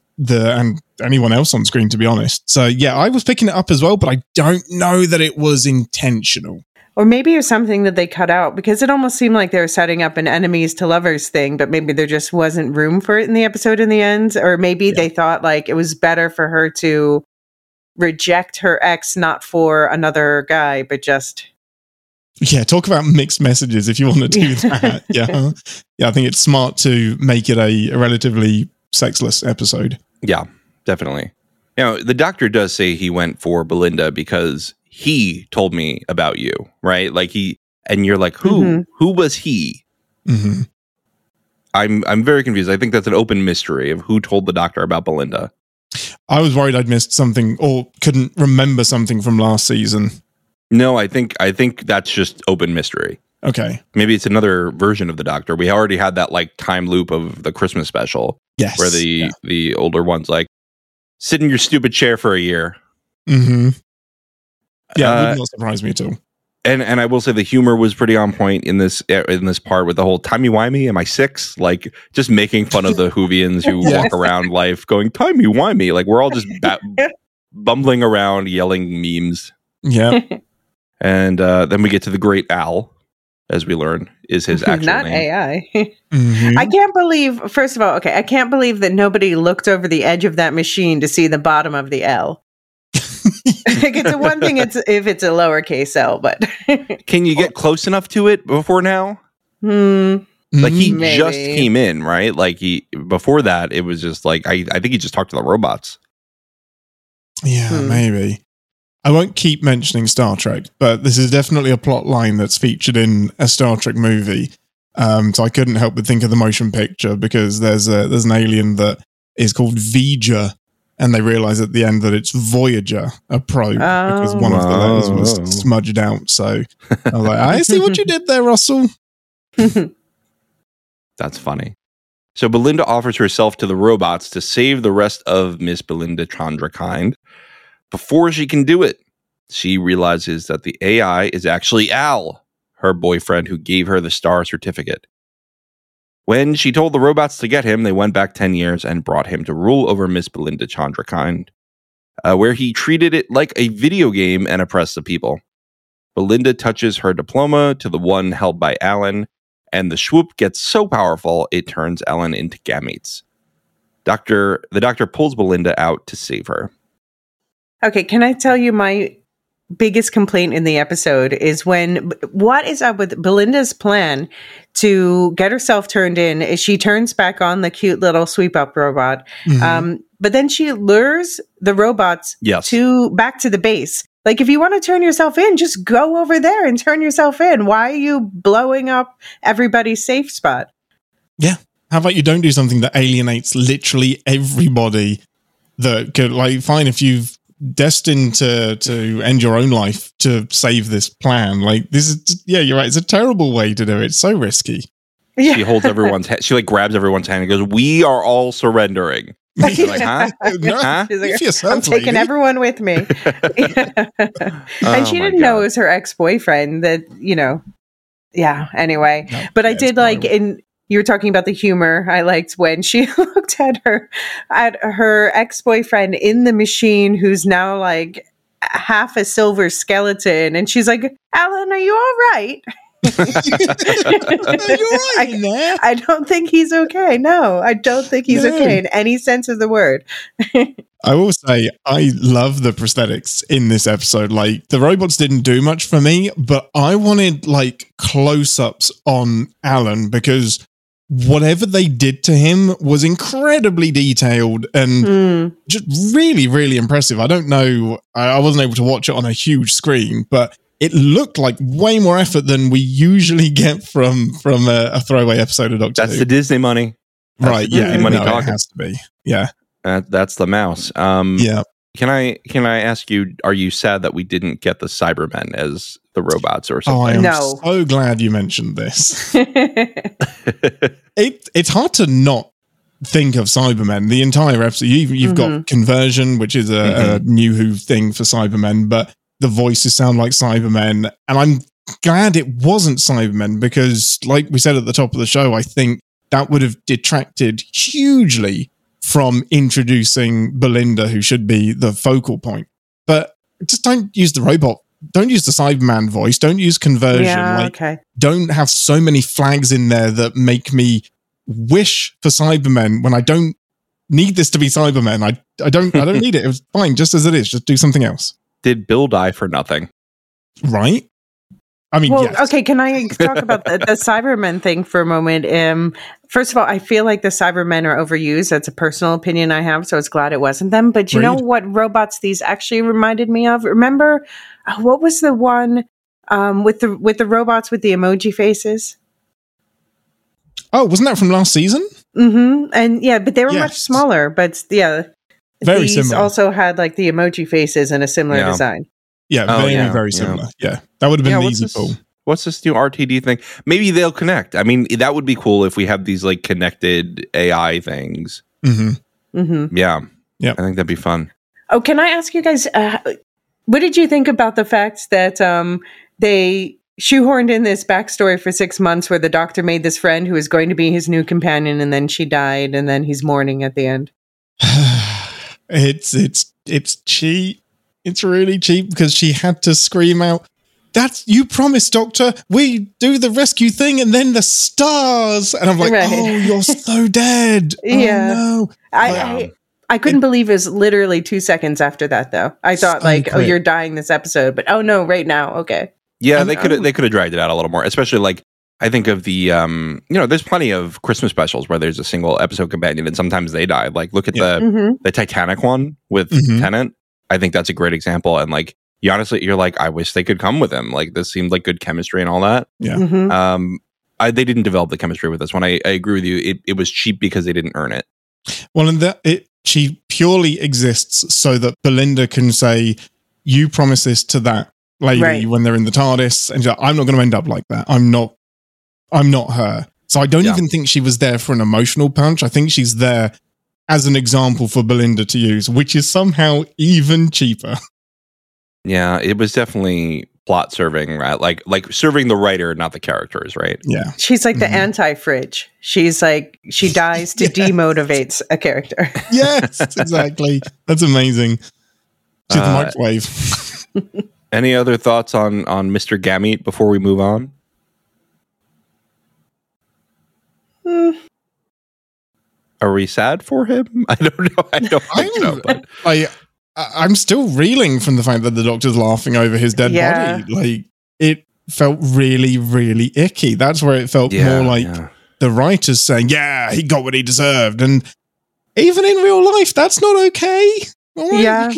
anyone else on screen, to be honest. So yeah, I was picking it up as well, but I don't know that it was intentional. Or maybe it was something that they cut out, because it almost seemed like they were setting up an enemies to lovers thing, but maybe there just wasn't room for it in the episode in the end. Or maybe they thought like it was better for her to reject her ex, not for another guy, but just... Yeah, talk about mixed messages if you want to do that. Yeah. I think it's smart to make it a relatively sexless episode. Yeah, definitely. You know, the doctor does say he went for Belinda because he told me about you, right? Like and you're like, who was he? Mm-hmm. I'm very confused. I think that's an open mystery of who told the doctor about Belinda. I was worried I'd missed something or couldn't remember something from last season. No, I think that's just open mystery. Okay. Maybe it's another version of the doctor. We already had that like time loop of the Christmas special. Yes. Where the older one's like, sit in your stupid chair for a year. Mm-hmm. Yeah, it would not surprise me at all. And I will say the humor was pretty on point in this part with the whole timey-wimey, am I 6? Like, just making fun of the Whovians who walk around life going, timey-wimey. Like, we're all just bumbling around, yelling memes. Yeah. And then we get to the great Al, as we learn, is his actual Not name. AI. Mm-hmm. I can't believe, first of all, I can't believe that nobody looked over the edge of that machine to see the bottom of the L. Like, it's one thing if it's a lowercase L, but... Can you get close enough to it before now? Like, he just came in, right? Like, before that, it was just like, I think he just talked to the robots. Yeah, maybe. I won't keep mentioning Star Trek, but this is definitely a plot line that's featured in a Star Trek movie. So I couldn't help but think of the motion picture, because there's an alien that is called V'Ger, and they realize at the end that it's Voyager, a probe, because one of the letters was smudged out. So I was like, I see what you did there, Russell. That's funny. So Belinda offers herself to the robots to save the rest of Miss Belinda Chandrakind. Before she can do it, she realizes that the AI is actually Al, her boyfriend who gave her the star certificate. When she told the robots to get him, they went back 10 years and brought him to rule over Miss Belinda Chandrakind, where he treated it like a video game and oppressed the people. Belinda touches her diploma to the one held by Alan, and the swoop gets so powerful it turns Alan into gametes. The doctor pulls Belinda out to save her. Okay, can I tell you my biggest complaint in the episode is what is up with Belinda's plan to get herself turned in is she turns back on the cute little sweep up robot. But then she lures the robots back to the base. Like, if you want to turn yourself in, just go over there and turn yourself in. Why are you blowing up everybody's safe spot? Yeah. How about you don't do something that alienates literally everybody that could, like, fine, if you've destined to end your own life to save this plan. Like, this is, yeah, you're right. It's a terrible way to do it. It's so risky. Yeah. She holds everyone's hand. She like grabs everyone's hand and goes, "We are all surrendering." She's like, huh? No, huh? She's like, yourself, I'm taking lady. everyone with me. And she didn't know it was her ex-boyfriend that, yeah, anyway. No, but I did like, you were talking about the humor. I liked when she looked at her ex-boyfriend in the machine, who's now like half a silver skeleton. And she's like, Alan, are you all right? I don't think he's okay. No, I don't think he's okay in any sense of the word. I will say I love the prosthetics in this episode. Like, the robots didn't do much for me, but I wanted like close-ups on Alan, because whatever they did to him was incredibly detailed and just really, really impressive. I don't know, I wasn't able to watch it on a huge screen, but it looked like way more effort than we usually get from a throwaway episode of Doctor Who. That's the Disney money. Right, yeah. Money no, talking. it has to be. Yeah. That's the mouse. Yeah. Can I ask you, are you sad that we didn't get the Cybermen as the robots or something? Oh, I am so glad you mentioned this. It's hard to not think of Cybermen. The entire episode, you've got Conversion, which is a new Who thing for Cybermen, but the voices sound like Cybermen, and I'm glad it wasn't Cybermen, because like we said at the top of the show, I think that would have detracted hugely from introducing Belinda, who should be the focal point. But just don't use the robot. Don't use the Cyberman voice. Don't use conversion. Yeah, okay. Don't have so many flags in there that make me wish for Cybermen when I don't need this to be Cybermen. I don't need it. It was fine just as it is. Just do something else. Did Bill die for nothing? Right? I mean, well, yes. okay, can I talk about the Cybermen thing for a moment? First of all, I feel like the Cybermen are overused. That's a personal opinion I have, so I was glad it wasn't them. But you know what robots these actually reminded me of? Remember, what was the one with the robots with the emoji faces? Oh, wasn't that from last season? Mm-hmm. And yeah, but they were much smaller. But yeah, very these similar. Also had like the emoji faces and a similar design. Yeah, very similar. Yeah, that would have been an easy pull. What's this new RTD thing? Maybe they'll connect. I mean, that would be cool if we have these like connected AI things. Mm-hmm. Mm-hmm. Yeah. Yeah. I think that'd be fun. Oh, can I ask you guys, what did you think about the fact that they shoehorned in this backstory for 6 months where the doctor made this friend who was going to be his new companion, and then she died, and then he's mourning at the end? It's cheap. It's really cheap because she had to scream out, "That's you promised, Doctor. We do the rescue thing and then the stars." And I'm like, "Oh, you're so dead." Yeah. Oh, no. I couldn't believe it was literally 2 seconds after that, though. I thought quick. you're dying this episode, but oh no, right now, okay. Yeah, they could have dragged it out a little more, especially like I think of the there's plenty of Christmas specials where there's a single episode companion and sometimes they die. Like look at the Titanic one with Tennant. I think that's a great example. And like you're like, I wish they could come with him. Like this seemed like good chemistry and all that. Yeah. Mm-hmm. They didn't develop the chemistry with this one. I agree with you. It was cheap because they didn't earn it. Well, and she purely exists so that Belinda can say, "You promised this to that lady when they're in the TARDIS," and she's like, "I'm not going to end up like that. I'm not her." So I don't even think she was there for an emotional punch. I think she's there as an example for Belinda to use, which is somehow even cheaper. Yeah, it was definitely plot serving, right? Like serving the writer, not the characters, right? Yeah. She's like the anti-fridge. She's like, she dies to demotivate a character. Yes, exactly. That's amazing. She's the microwave. Any other thoughts on Mr. Gamete before we move on? Are we sad for him? I don't know. I don't think so. But I'm still reeling from the fact that the Doctor's laughing over his dead body. Like, it felt really, really icky. That's where it felt more like the writers saying, "Yeah, he got what he deserved." And even in real life, that's not okay. All right, yeah.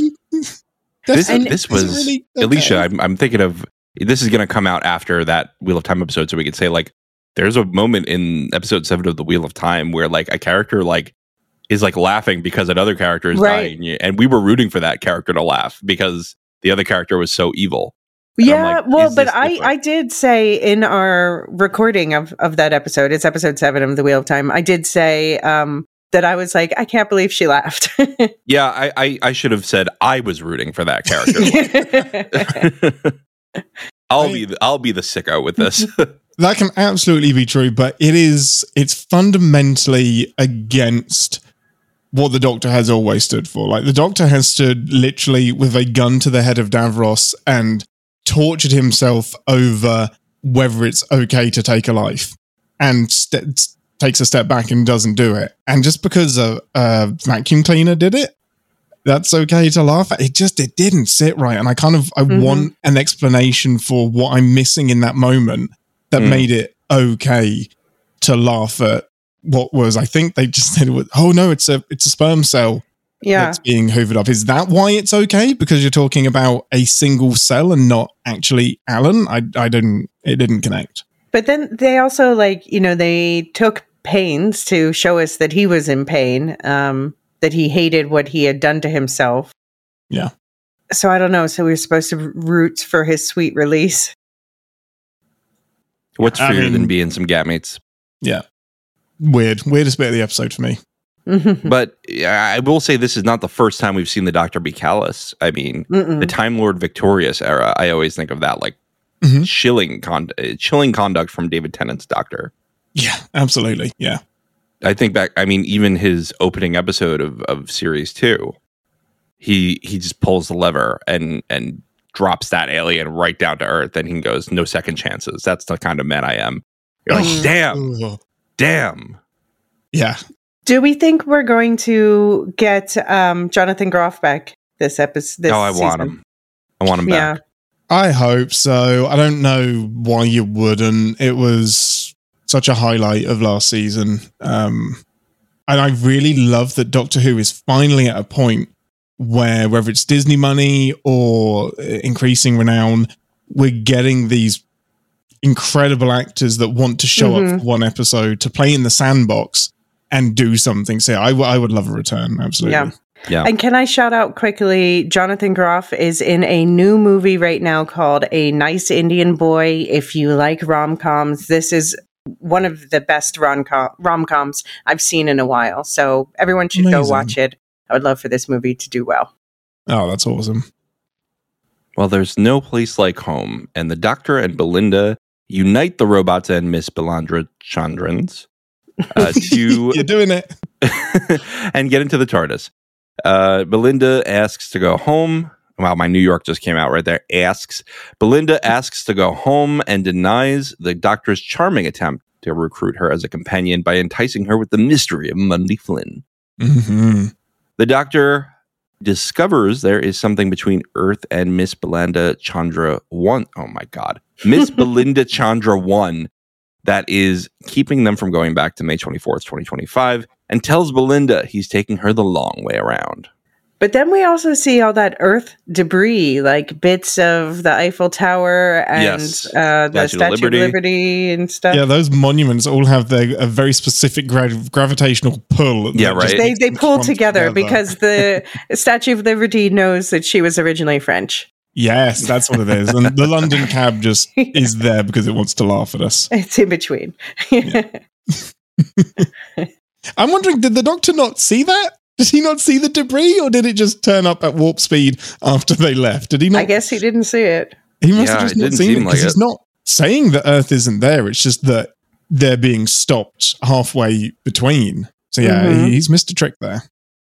This was really okay. Alicia. I'm thinking of this is going to come out after that Wheel of Time episode, so we could say like there's a moment in episode 7 of the Wheel of Time where like a character like is like laughing because another character is dying, and we were rooting for that character to laugh because the other character was so evil. Yeah, like, well, but I did say in our recording of that episode, it's episode 7 of the Wheel of Time, I did say that I was like, I can't believe she laughed. Yeah, I should have said I was rooting for that character. I'll be the sicko with this. That can absolutely be true, but it's fundamentally against what the Doctor has always stood for. Like, the Doctor has stood literally with a gun to the head of Davros and tortured himself over whether it's okay to take a life, and takes a step back and doesn't do it. And just because a vacuum cleaner did it, that's okay to laugh at. It didn't sit right. And I want an explanation for what I'm missing in that moment that made it okay to laugh at what was, I think they just said, "Oh no, it's a sperm cell that's being hoovered up." Is that why it's okay? Because you're talking about a single cell and not actually Alan? It didn't connect. But then they also they took pains to show us that he was in pain, that he hated what he had done to himself. Yeah. So I don't know. So we were supposed to root for his sweet release. What's freer than being some Gametes? Yeah. Weirdest bit of the episode for me. But I will say this is not the first time we've seen the Doctor be callous. I mean, the Time Lord Victorious era, I always think of that like chilling conduct from David Tennant's Doctor. Yeah, absolutely. Yeah. I think back, I mean, even his opening episode of series 2, he just pulls the lever and drops that alien right down to Earth, and he goes, no second chances. That's the kind of man I am. You're like, damn. Yeah. Do we think we're going to get Jonathan Groff back this episode? I want him. I want him back. I hope so. I don't know why you wouldn't. It was such a highlight of last season. And I really love that Doctor Who is finally at a point where, whether it's Disney money or increasing renown, we're getting these incredible actors that want to show up for one episode to play in the sandbox and do something. So I would love a return. Absolutely. Yeah. And can I shout out quickly, Jonathan Groff is in a new movie right now called A Nice Indian Boy. If you like rom-coms, this is one of the best rom-coms I've seen in a while. So everyone should go watch it. I would love for this movie to do well. Oh, that's awesome. Well, there's no place like home, and the Doctor and Belinda unite the robots and Miss Belandra Chandrans to You're doing it. and get into the TARDIS. Belinda asks to go home. Wow, my New York just came out right there. Belinda asks to go home and denies the Doctor's charming attempt to recruit her as a companion by enticing her with the mystery of Mundy Flynn. Mm-hmm. The Doctor discovers there is something between Earth and Miss Belinda Chandra 1. Oh my God. Miss Belinda Chandra 1 that is keeping them from going back to May 24th, 2025, and tells Belinda he's taking her the long way around. But then we also see all that Earth debris, like bits of the Eiffel Tower and the Statue of Liberty and stuff. Yeah, those monuments all have a very specific gravitational pull. Yeah, right. They pull together because the Statue of Liberty knows that she was originally French. Yes, that's what it is. And the London cab just is there because it wants to laugh at us. It's in between. Yeah. I'm wondering, did the Doctor not see that? Did he not see the debris, or did it just turn up at warp speed after they left? Did he not? I guess he didn't see it. He must have just not seen it, because he's not saying that Earth isn't there. It's just that they're being stopped halfway between. So yeah, he's missed a trick there.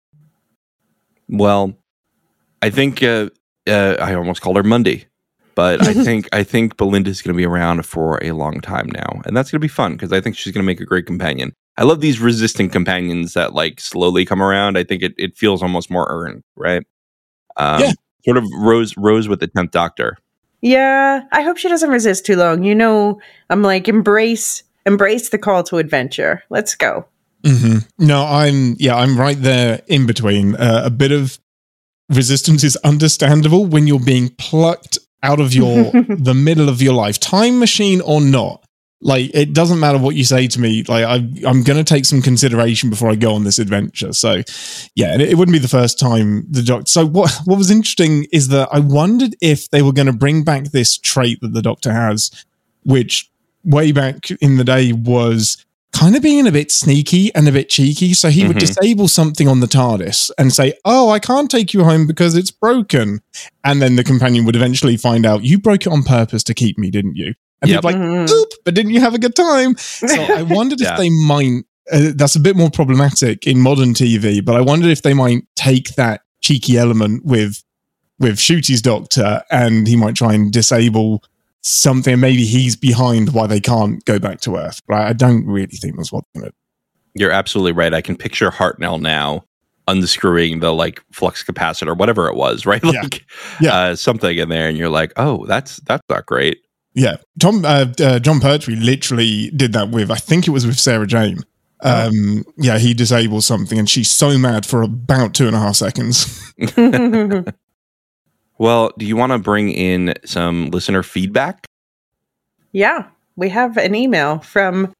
Well, I think I almost called her Mundy, but I think Belinda's going to be around for a long time now, and that's going to be fun because I think she's going to make a great companion. I love these resistant companions that like slowly come around. I think it feels almost more earned, right? Sort of Rose with the 10th Doctor. Yeah, I hope she doesn't resist too long. You know, I'm like, embrace the call to adventure. Let's go. Mm-hmm. No, I'm right there in between. A bit of resistance is understandable when you're being plucked out of the middle of your life, time machine or not. Like, it doesn't matter what you say to me. Like, I'm going to take some consideration before I go on this adventure. So, yeah, it wouldn't be the first time the Doctor. So, what was interesting is that I wondered if they were going to bring back this trait that the Doctor has, which way back in the day was kind of being a bit sneaky and a bit cheeky. So he would disable something on the TARDIS and say, "Oh, I can't take you home because it's broken." And then the companion would eventually find out, "You broke it on purpose to keep me, didn't you?" And they'd be like, "Oop, but didn't you have a good time?" So I wondered if they might, that's a bit more problematic in modern TV, but I wondered if they might take that cheeky element with Ncuti's Doctor, and he might try and disable something. Maybe he's behind why they can't go back to Earth. But I don't really think that's what they're going to do. You're absolutely right. I can picture Hartnell now unscrewing the like flux capacitor, whatever it was, right? Like something in there, and you're like, oh, that's not great. Yeah, John Pertwee literally did that with, I think it was with Sarah Jane. Yeah, he disables something and she's so mad for about 2.5 seconds. Well, do you want to bring in some listener feedback? Yeah, we have an email from,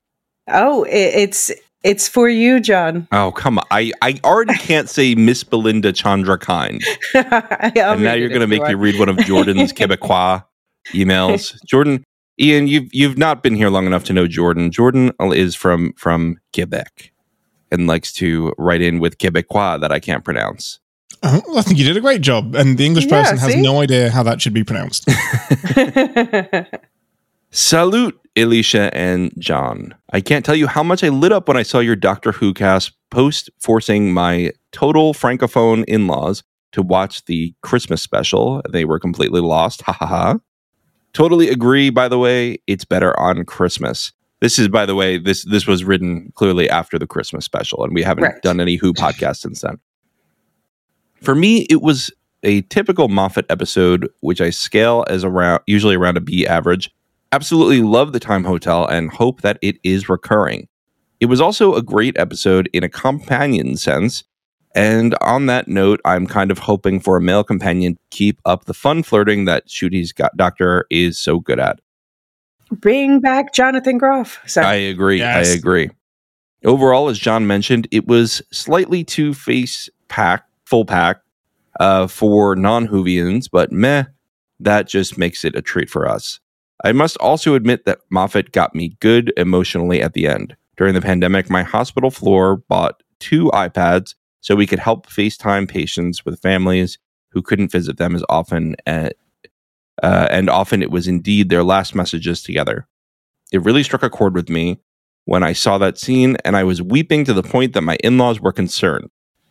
it's for you, John. Oh, come on. I already can't say Miss Belinda Chandra Kind. And now you're going to make me read one of Jordan's Quebecois emails. Jordan, Ian, you've not been here long enough to know Jordan. Jordan is from Quebec and likes to write in with Quebecois that I can't pronounce. Oh, I think you did a great job. And the English person has see? no idea how that should be pronounced. Salute, Alicia and John. I can't tell you how much I lit up when I saw your Doctor Who cast post forcing my total francophone in-laws to watch the Christmas special. They were completely lost. Ha ha ha. Totally agree, by the way. It's better on Christmas. This is, by the way, this was written clearly after the Christmas special, and we haven't done any Who podcasts since then. For me, it was a typical Moffat episode, which I scale as usually around a B average. Absolutely love the Time Hotel and hope that it is recurring. It was also a great episode in a companion sense. And on that note, I'm kind of hoping for a male companion to keep up the fun flirting that Ncuti's Doctor is so good at. Bring back Jonathan Groff. Sorry. I agree. Yes. I agree. Overall, as John mentioned, it was slightly too full pack for non-Whovians, but meh, that just makes it a treat for us. I must also admit that Moffat got me good emotionally at the end. During the pandemic, my hospital floor bought 2 iPads so we could help FaceTime patients with families who couldn't visit them as often, and often it was indeed their last messages together. It really struck a chord with me when I saw that scene, and I was weeping to the point that my in-laws were concerned.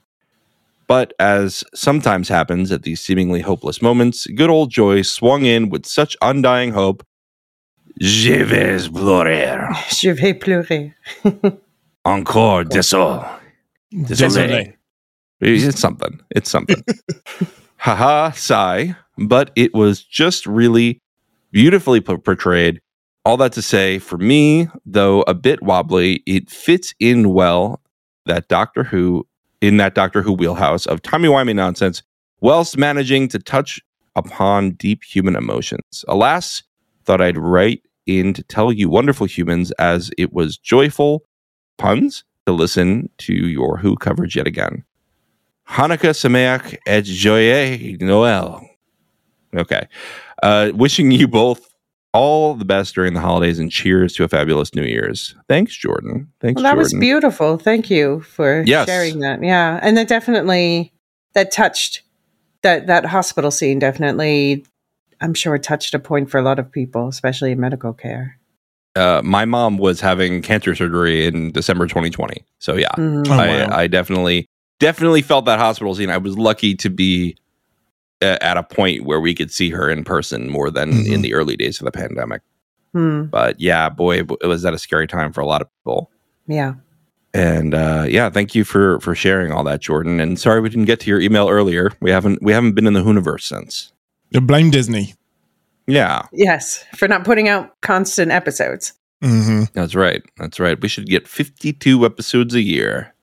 But as sometimes happens at these seemingly hopeless moments, good old Joy swung in with such undying hope. Je vais pleurer. Je vais pleurer. Encore désolé. Désolé. It's something. It's something. Haha, sigh. But it was just really beautifully portrayed. All that to say, for me, though a bit wobbly, it fits in well that Doctor Who wheelhouse of timey-wimey nonsense, whilst managing to touch upon deep human emotions. Alas, thought I'd write in to tell you wonderful humans, as it was joyful puns to listen to your Who coverage yet again. Hanukkah Sameach et Joyeux Noel. Okay. Wishing you both all the best during the holidays and cheers to a fabulous New Year's. Thanks, Jordan. Thanks, Well, that Jordan. was beautiful. Thank you for sharing that. Yeah. And that touched that hospital scene definitely, I'm sure it touched a point for a lot of people, especially in medical care. My mom was having cancer surgery in December 2020. So yeah, I definitely felt that hospital scene. I was lucky to be at a point where we could see her in person more than in the early days of the pandemic. But yeah, boy, it was at a scary time for a lot of people. Yeah. And thank you for sharing all that, Jordan. And sorry we didn't get to your email earlier. We haven't been in the Whoniverse since. Blame Disney. Yeah. Yes, for not putting out constant episodes. Mm-hmm. That's right. We should get 52 episodes a year.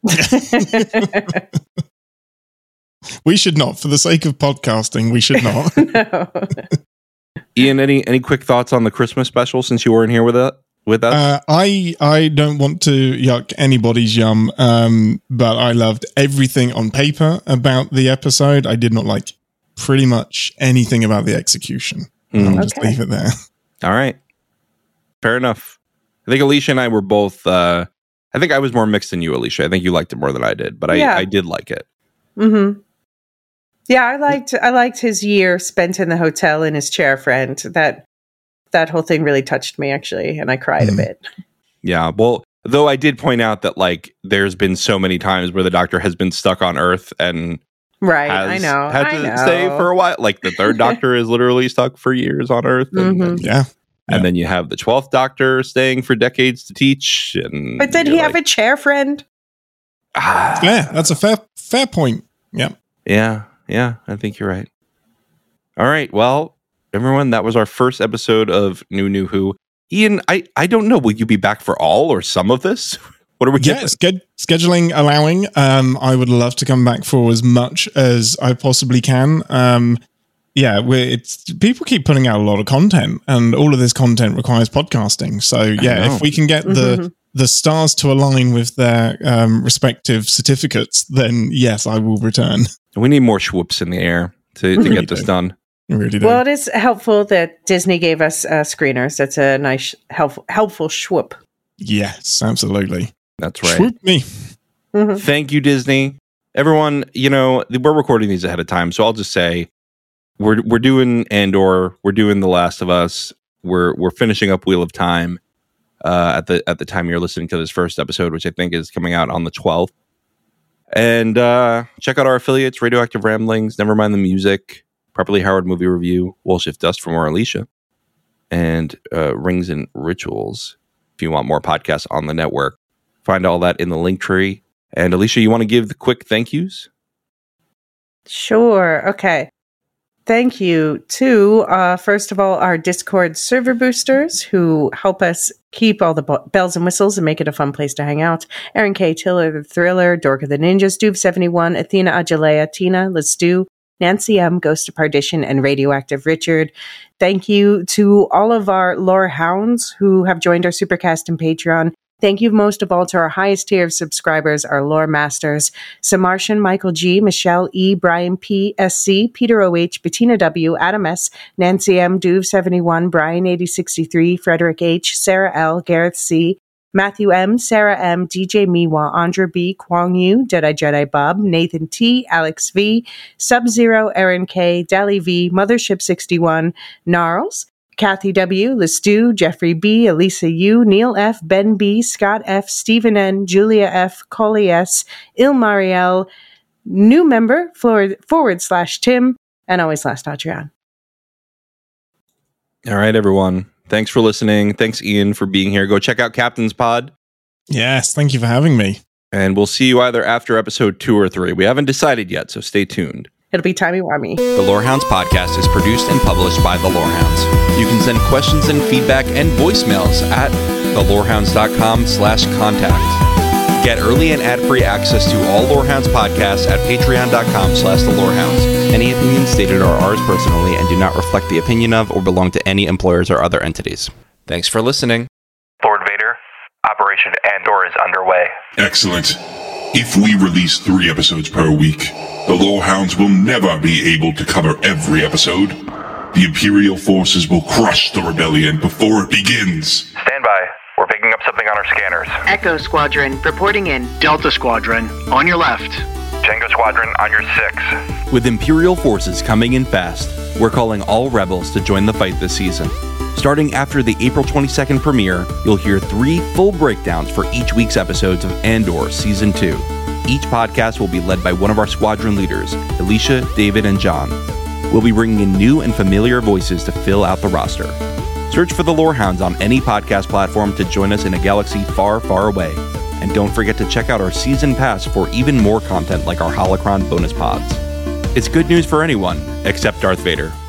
We should not. For the sake of podcasting, we should not. No. Ian, any quick thoughts on the Christmas special since you weren't here with us? I don't want to yuck anybody's yum, but I loved everything on paper about the episode. I did not like pretty much anything about the execution. I'll just leave it there. All right. Fair enough. I think Alicia and I were both, I think I was more mixed than you, Alicia. I think you liked it more than I did, but I did like it. Mm-hmm. Yeah, I liked his year spent in the hotel in his chair friend. That whole thing really touched me, actually, and I cried a bit. Yeah, well, though I did point out that, like, there's been so many times where the Doctor has been stuck on Earth and I know. had to stay for a while. Like, the third Doctor is literally stuck for years on Earth. And then you have the 12th Doctor staying for decades to teach. But did he have a chair friend? Yeah, that's a fair point. Yeah. Yeah, I think you're right. All right, well, everyone, that was our first episode of New Who. Ian, I don't know, will you be back for all or some of this? What are we getting? Scheduling allowing. I would love to come back for as much as I possibly can. People keep putting out a lot of content, and all of this content requires podcasting. So if we can get the stars to align with their respective certificates, then yes, I will return. We need more swoops in the air to get this done. Really do. Well, it is helpful that Disney gave us screeners. That's a nice, helpful swoop. Yes, absolutely. That's right. Swoop me. Thank you, Disney. everyone, we're recording these ahead of time, so I'll just say we're doing Andor, we're doing The Last of Us, we're finishing up Wheel of Time at the time you're listening to this first episode, which I think is coming out on the 12th. And check out our affiliates: Radioactive Ramblings, Nevermind the Music, Properly Howard Movie Review, We'll Shift Dust for more Alicia, and Rings and Rituals. If you want more podcasts on the network, find all that in the link tree. And Alicia, you want to give the quick thank yous? Sure. Okay. Thank you to, first of all, our Discord server boosters who help us keep all the bells and whistles and make it a fun place to hang out. Aaron K. Tiller, the Thriller, Dork of the Ninja, Stube71, Athena Ajalea, Tina, Let's Do, Nancy M., Ghost of Perdition, and Radioactive Richard. Thank you to all of our lore hounds who have joined our Supercast and Patreon. Thank you most of all to our highest tier of subscribers, our lore masters, Samartian, Michael G, Michelle E, Brian P, SC, Peter OH, Bettina W, Adam S, Nancy M, Duve71, Brian 8063, Frederick H, Sarah L, Gareth C, Matthew M, Sarah M, DJ Miwa, Andra B, Kwong Yu, Jedi Bob, Nathan T, Alex V, Sub-Zero, Aaron K, Dali V, Mothership 61, Gnarls, Kathy W., Listu, Jeffrey B., Elisa U., Neil F., Ben B., Scott F., Stephen N., Julia F., Coley S., Ilmariel, new member, /Tim, and always last Adrian. All right, everyone. Thanks for listening. Thanks, Ian, for being here. Go check out Captain's Pod. Yes, thank you for having me. And we'll see you either after episode 2 or 3. We haven't decided yet, so stay tuned. It'll be timey-wimey. The Lorehounds podcast is produced and published by The Lorehounds. You can send questions and feedback and voicemails at thelorehounds.com/contact. Get early and ad-free access to all Lorehounds podcasts at patreon.com/thelorehounds. Any opinions stated are ours personally and do not reflect the opinion of or belong to any employers or other entities. Thanks for listening. Lord Vader, Operation Andor is underway. Excellent. If we release 3 episodes per week, the Lorehounds will never be able to cover every episode. The Imperial forces will crush the rebellion before it begins. Stand by. We're picking up something on our scanners. Echo Squadron, reporting in. Delta Squadron, on your left. Tango Squadron, on your 6. With Imperial forces coming in fast, we're calling all rebels to join the fight this season. Starting after the April 22nd premiere, you'll hear 3 full breakdowns for each week's episodes of Andor Season 2. Each podcast will be led by one of our squadron leaders, Alicia, David, and John. We'll be bringing in new and familiar voices to fill out the roster. Search for the Lorehounds on any podcast platform to join us in a galaxy far, far away. And don't forget to check out our season pass for even more content like our Holocron bonus pods. It's good news for anyone except Darth Vader.